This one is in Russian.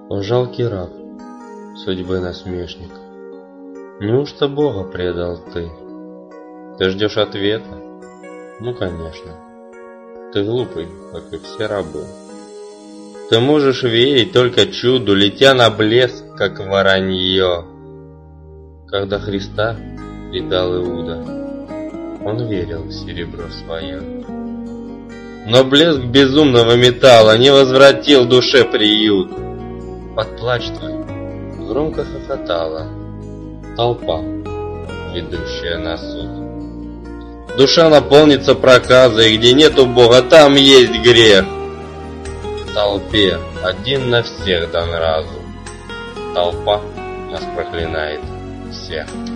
О жалкий раб, судьбы насмешник, неужто Бога предал ты? Ты ждешь ответа? Ну, конечно. Ты глупый, как и все рабы. Ты можешь верить только чуду, летя на блеск, как воронье. Когда Христа предал Иуда, он верил в серебро свое. Но блеск безумного металла не возвратил душе приют. Под плач твой громко хохотала толпа, ведущая на суд. Душа наполнится проказой, где нету Бога, там есть грех. В толпе один на всех дан разум. Толпа нас проклинает всех.